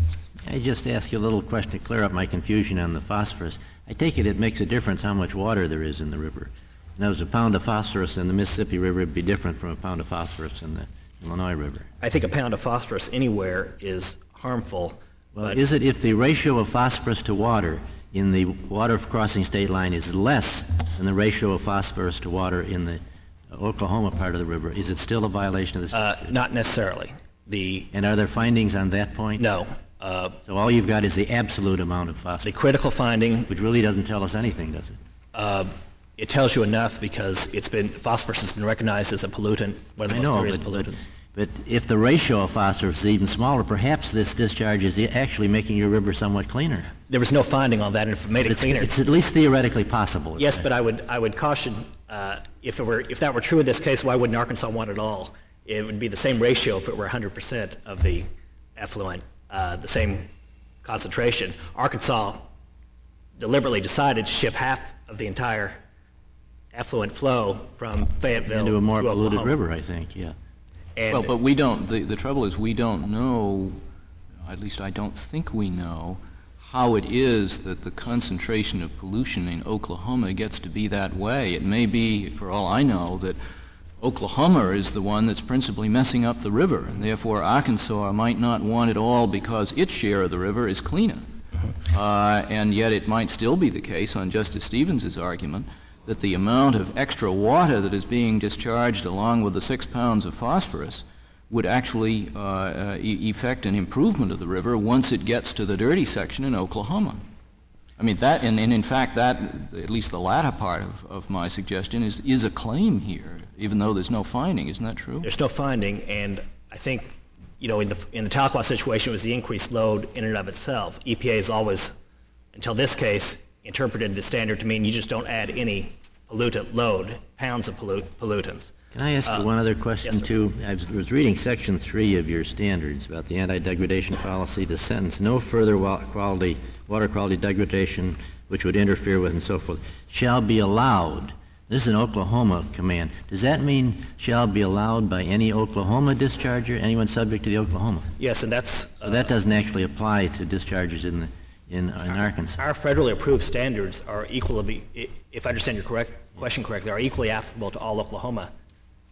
I just ask you a little question to clear up my confusion on the phosphorus. I take it it makes a difference how much water there is in the river. In other words, a pound of phosphorus in the Mississippi River would be different from a pound of phosphorus in the Illinois River. I think a pound of phosphorus anywhere is harmful. Well, but is it if the ratio of phosphorus to water in the water crossing state line is less than the ratio of phosphorus to water in the Oklahoma part of the river, is it still a violation of the uh, statute? not necessarily. The And are there findings on that point? no, uh, So all you've got is the absolute amount of the phosphorus, critical finding. which really doesn't tell us anything, does it? Uh, it tells you enough because it's been phosphorus has been recognized as a pollutant, one of the I most know, serious but, but, pollutants. but if the ratio of phosphorus is even smaller, perhaps this discharge is actually making your river somewhat cleaner. There was no finding on that, and if it made it It's, cleaner. it's at least theoretically possible. Yes, but I would I would caution uh, if it were if that were true in this case, why wouldn't Arkansas want it all? It would be the same ratio if it were one hundred percent of the effluent, uh, the same concentration. Arkansas deliberately decided to ship half of the entire effluent flow from Fayetteville Into a more to polluted Oklahoma. river, I think, yeah. And Well, but we don't, the, the trouble is, we don't know, at least I don't think we know, how it is that the concentration of pollution in Oklahoma gets to be that way. It may be, for all I know, that Oklahoma is the one that's principally messing up the river, and therefore Arkansas might not want it all because its share of the river is cleaner. Uh, and yet it might still be the case, on Justice Stevens's argument, that the amount of extra water that is being discharged along with the six pounds of phosphorus would actually uh, uh, e- effect an improvement of the river once it gets to the dirty section in Oklahoma. I mean, that, and, and in fact, that, at least the latter part of, of my suggestion, is, is a claim here, even though there's no finding. Isn't that true? there's no finding, and I think, you know, in the in the Tahlequah situation, it was the increased load in and of itself. E P A has always, until this case, interpreted the standard to mean you just don't add any pollutant load, pounds of pollut- pollutants. Can I ask Uh, you one other question, yes, sir. too? I was- was reading Section three of your standards about the anti-degradation policy, the sentence, "No further wa- quality, water quality degradation which would interfere with," and so forth, "shall be allowed." This is an Oklahoma command. Does that mean shall be allowed by any Oklahoma discharger, anyone subject to the Oklahoma? Yes, and that's uh, So that doesn't actually apply to discharges in, the, in, in Arkansas. our federally approved standards are equally, if I understand your correct question correctly, are equally applicable to all Oklahoma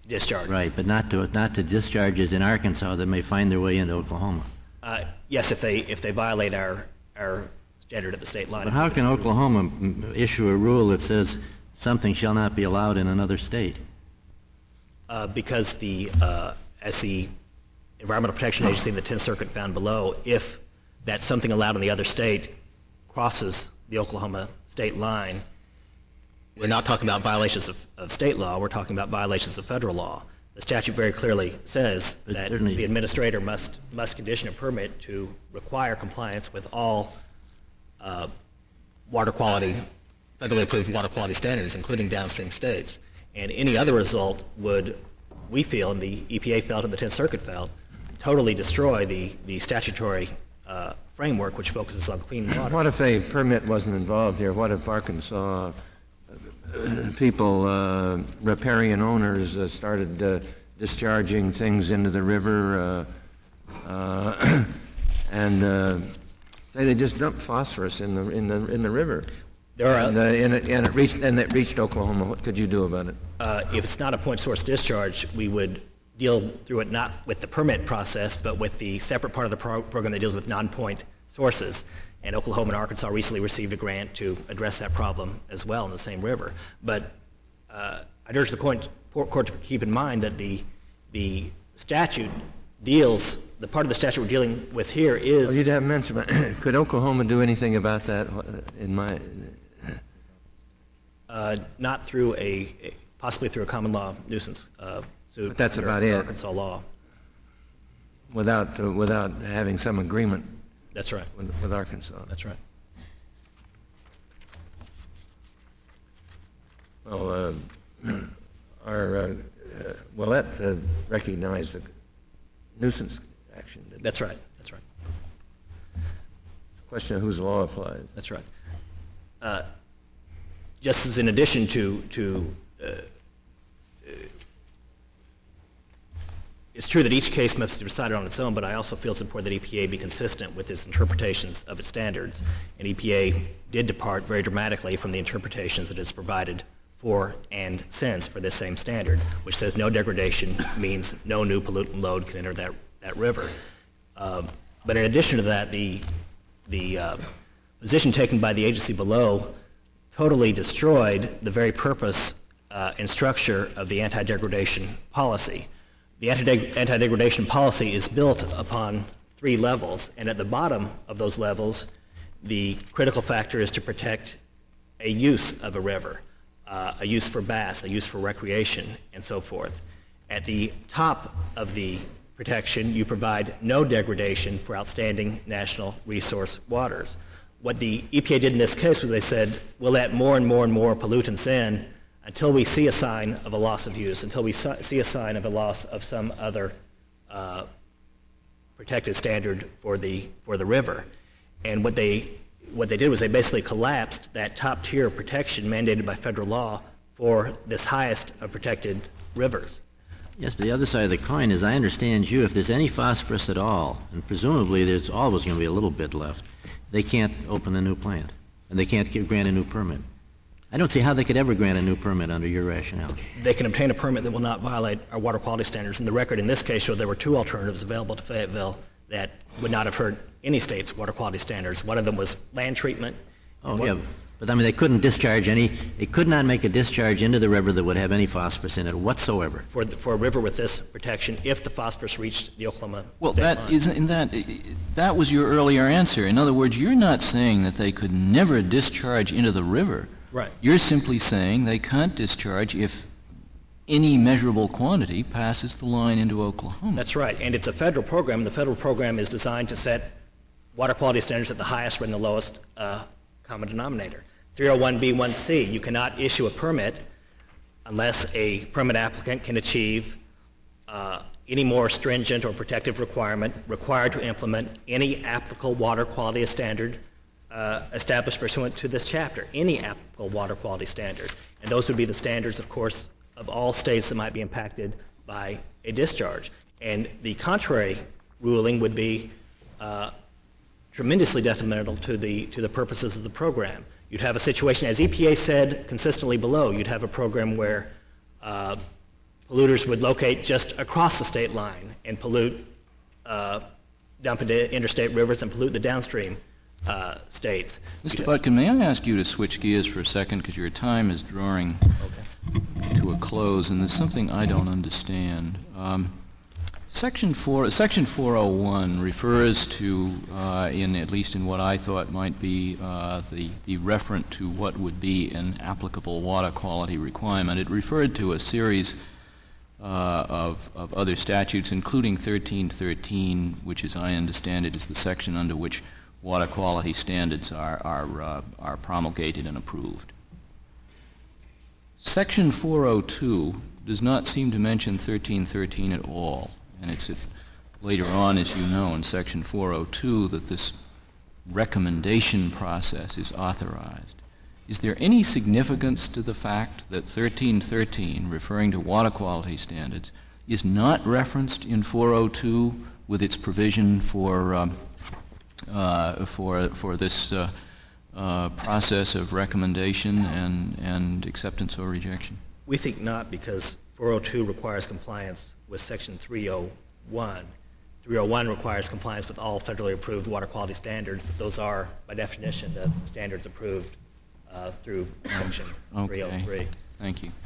discharge. Right, but not to, not to discharges in Arkansas that may find their way into Oklahoma. Uh, yes, if they if they violate our our standard at the state line. But how can Oklahoma m- issue a rule that says something shall not be allowed in another state? Uh, because the uh, as the Environmental Protection Agency in the tenth Circuit found below, if that something allowed in the other state crosses the Oklahoma state line, we're not talking about violations of, of state law, we're talking about violations of federal law. The statute very clearly says But that certainly- the administrator must must condition a permit to require compliance with all uh, water quality, federally approved water quality standards, including downstream states. And any other result would, we feel, and the E P A felt and the tenth Circuit felt, totally destroy the, the statutory uh, framework which focuses on clean water. What if a permit wasn't involved here? What if Arkansas uh, people, uh, riparian owners, uh, started uh, discharging things into the river, uh, uh, and uh, say they just dumped phosphorus in the in the in the river, There are, and, uh, and, it, and it reached and it reached Oklahoma? What could you do about it? uh, if it's not a point source discharge, we would deal through it not with the permit process, but with the separate part of the pro- program that deals with non-point sources. And Oklahoma and Arkansas recently received a grant to address that problem as well in the same river. But uh, I'd urge the court, court to keep in mind that the the statute deals, the part of the statute we're dealing with here is... Well, you'd have mentioned, could Oklahoma do anything about that? In my, uh, not through a, a, possibly through a common law nuisance uh, suit. But that's under about it. Arkansas law. without uh, without having some agreement That's right. with, with Arkansas. That's right. Well, uh, our uh, uh, Willette uh, recognized the nuisance action. Didn't it? That's right. That's right. It's a question of whose law applies. That's right. Uh, just as in addition to, to uh, uh, it's true that each case must be decided on its own, but I also feel it's important that E P A be consistent with its interpretations of its standards. And E P A did depart very dramatically from the interpretations that it's provided for and since for this same standard, which says no degradation means no new pollutant load can enter that, that river. Um, but in addition to that, the, the uh, position taken by the agency below totally destroyed the very purpose uh, and structure of the anti-degradation policy. The anti- anti-degradation policy is built upon three levels, and at the bottom of those levels, the critical factor is to protect a use of a river, uh, a use for bass, a use for recreation, and so forth. At the top of the protection, you provide no degradation for outstanding national resource waters. What the E P A did in this case was they said, we'll let more and more and more pollutants in until we see a sign of a loss of use, until we see a sign of a loss of some other uh, protected standard for the for the river. And what they what they did was they basically collapsed that top tier of protection mandated by federal law for this highest of protected rivers. Yes, but the other side of the coin is, I understand you, if there's any phosphorus at all, and presumably there's always going to be a little bit left, they can't open a new plant, and they can't give, grant a new permit. I don't see how they could ever grant a new permit under your rationale. They can obtain a permit that will not violate our water quality standards. And the record in this case showed there were two alternatives available to Fayetteville that would not have hurt any state's water quality standards. One of them was land treatment. Oh, yeah, but I mean, they couldn't discharge any, they could not make a discharge into the river that would have any phosphorus in it whatsoever. For, the, for a river with this protection, if the phosphorus reached the Oklahoma Well, state that line. isn't that that was your earlier answer. In other words, you're not saying that they could never discharge into the river. Right. You're simply saying they can't discharge if any measurable quantity passes the line into Oklahoma. That's right, and it's a federal program. The federal program is designed to set water quality standards at the highest and the lowest uh, common denominator. three oh one B one C, you cannot issue a permit unless a permit applicant can achieve uh, any more stringent or protective requirement required to implement any applicable water quality standard uh, established pursuant to this chapter, any applicable water quality standard. And those would be the standards, of course, of all states that might be impacted by a discharge. And the contrary ruling would be uh, tremendously detrimental to the, to the purposes of the program. You'd have a situation, as E P A said consistently below, you'd have a program where uh, polluters would locate just across the state line and pollute, uh, dump into interstate rivers and pollute the downstream uh, states. Mister Butkin, may I ask you to switch gears for a second, because your time is drawing okay. to a close, and there's something I don't understand. Um, Section four, Section four oh one refers to, uh, in at least in what I thought might be uh, the the referent to what would be an applicable water quality requirement. It referred to a series uh, of of other statutes, including thirteen thirteen, which, as I understand it, is the section under which water quality standards are are uh, are promulgated and approved. Section four oh two does not seem to mention thirteen thirteen at all. And it's if later on, as you know, in Section four oh two that this recommendation process is authorized. Is there any significance to the fact that thirteen thirteen, referring to water quality standards, is not referenced in four oh two with its provision for um, uh, for for this uh, uh, process of recommendation and and acceptance or rejection? We think not, because four oh two requires compliance with Section three oh one. three oh one requires compliance with all federally approved water quality standards. Those are, by definition, the standards approved uh, through Section okay. three oh three. Thank you.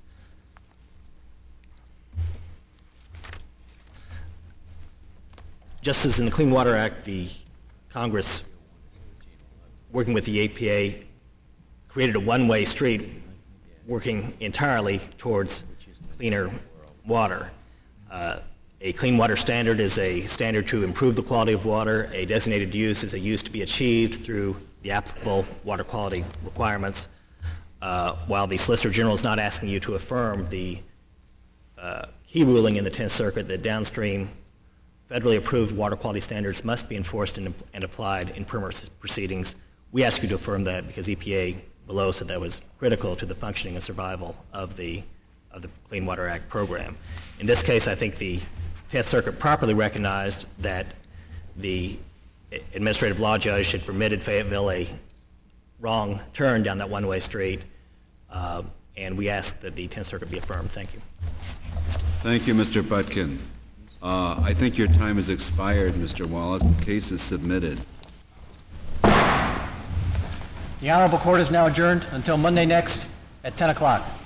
Just as in the Clean Water Act, the Congress, working with the E P A, created a one-way street working entirely towards cleaner water. Uh, a clean water standard is a standard to improve the quality of water. A designated use is a use to be achieved through the applicable water quality requirements. Uh, while the Solicitor General is not asking you to affirm the uh, key ruling in the tenth Circuit that downstream federally approved water quality standards must be enforced and, and applied in permit proceedings, we ask you to affirm that because E P A below said that was critical to the functioning and survival of the of the Clean Water Act program. In this case, I think the tenth Circuit properly recognized that the administrative law judge had permitted Fayetteville a wrong turn down that one-way street, uh, and we ask that the tenth Circuit be affirmed. Thank you. Thank you, Mister Butkin. Uh, I think your time has expired, Mister Wallace. The case is submitted. The Honorable Court is now adjourned until Monday next at ten o'clock.